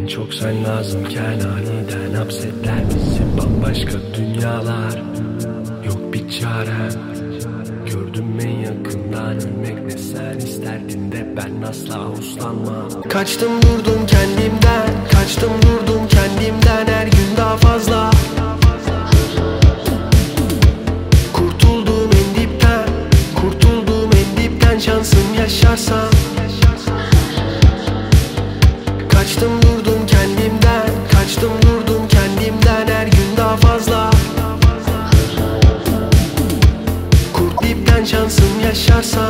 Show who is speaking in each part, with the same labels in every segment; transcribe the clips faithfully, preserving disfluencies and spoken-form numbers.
Speaker 1: En çok sen lazımken aniden hapseder bizi bambaşka dünyalar. Yok bir çarem. Gördüm en yakından ölmek ne sen isterdin de ben asla uslanmam. Kaçtım durdum kendimden, kaçtım durdum kendimden her gün daha fazla. Kurtuldum en dipten, kurtuldum en dipten şansım yaşarsa. Kaçtım durdum kendimden, kaçtım durdum kendimden her gün daha fazla. Kurt dipten şansım yaşarsa.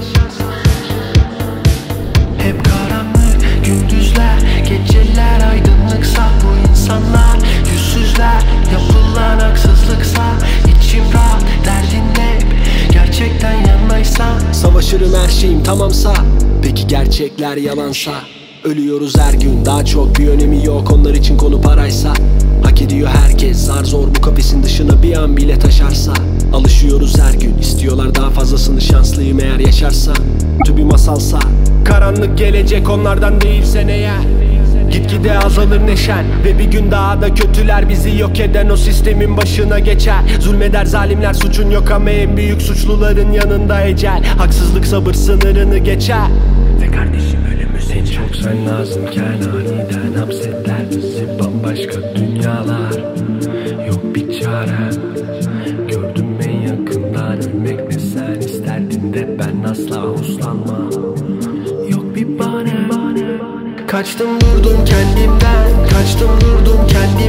Speaker 1: Hep karanlık gündüzler, geceler aydınlıksa bu insanlar yüzsüzler, yapılan haksızlıksa içim rahat, derdin hep gerçekten yanmaysa. Savaşırım her şeyim tamamsa, peki gerçekler yalansa. Ölüyoruz her gün, daha çok bir önemi yok onlar için konu paraysa. Hak ediyor herkes, zar zor bu kafesin dışına bir an bile taşarsa. Alışıyoruz her gün, istiyorlar daha fazlasını, şanslıyım eğer yaşarsa. Tüm bir masalsa, karanlık gelecek onlardan değilsen eğer. Gitgide azalır neşen ve bir gün daha da kötüler bizi yok eden o sistemin başına geçer. Zulmeder zalimler, suçun yok ama en büyük suçluların yanında ecel. Haksızlık sabır sınırını geçer ve kardeşim ölümü seçer. En çok sen lazımken aniden hapseder bizi bambaşka dünyalar. Yok bir çarem. Gördüm en yakından ölmek ne sen isterdin de ben asla uslanmam. Yok bir bahane. Kaçtım durdum kendimden, kaçtım durdum kendimden.